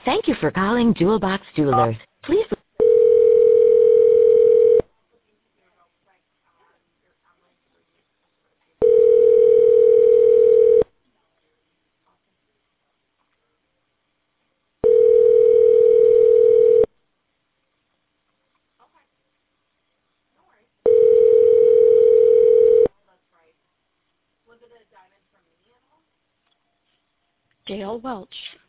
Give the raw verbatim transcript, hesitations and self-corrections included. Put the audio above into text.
Thank you for calling Jewel Box Jewelers. Please. Gail Welch.